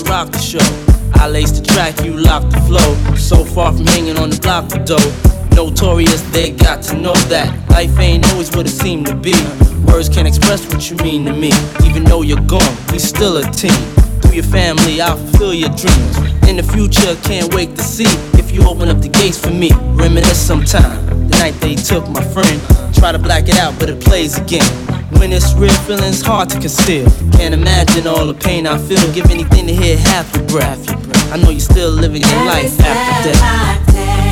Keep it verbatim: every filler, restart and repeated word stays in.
rock the show. I lace the track, you lock the flow. So far from hanging on the block for dough. Notorious, they got to know that life ain't always what it seemed to be. Words can't express what you mean to me. Even though you're gone, we still a team. Through your family, I'll fulfill your dreams. In the future, can't wait to see if you open up the gates for me. Reminisce sometime, the night they took my friend. Try to black it out, but it plays again. When it's real, feeling's hard to conceal. Can't imagine all the pain I feel. Give anything to hear half your breath. I know you're still living your life after death.